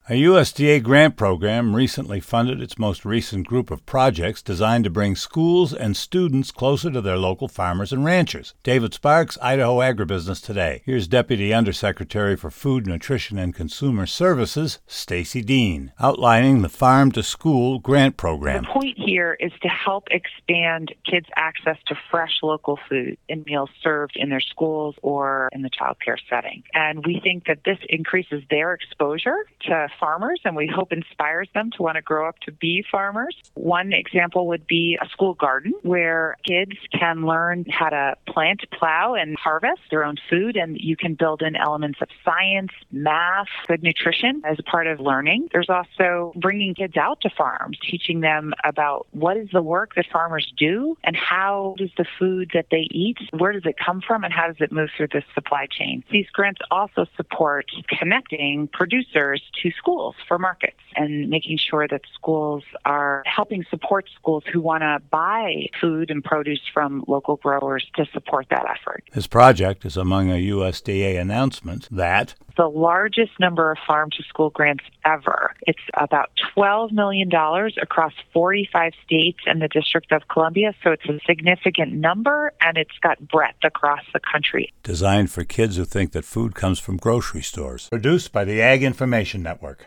A USDA grant program recently funded its most recent group of projects designed to bring schools and students closer to their local farmers and ranchers. David Sparks, Idaho Agribusiness Today. Here's Deputy Undersecretary for Food, Nutrition, and Consumer Services, Stacy Dean, outlining the Farm to School grant program. The point here is to help expand kids' access to fresh local food in meals served in their schools or in the child care setting. And we think that this increases their exposure to farmers, and we hope inspires them to want to grow up to be farmers. One example would be a school garden where kids can learn how to plant, plow, and harvest their own food, and you can build in elements of science, math, good nutrition as a part of learning. There's also bringing kids out to farms, teaching them about what is the work that farmers do and how does the food that they eat, where does it come from, and how does it move through the supply chain. These grants also support connecting producers to schools for markets and making sure that schools are helping support schools who want to buy food and produce from local growers to support that effort. This project is among a USDA announcement that the largest number of farm-to-school grants ever. It's about $12 million across 45 states and the District of Columbia, so it's a significant number, and it's got breadth across the country. Designed for kids who think that food comes from grocery stores. Produced by the Ag Information Network.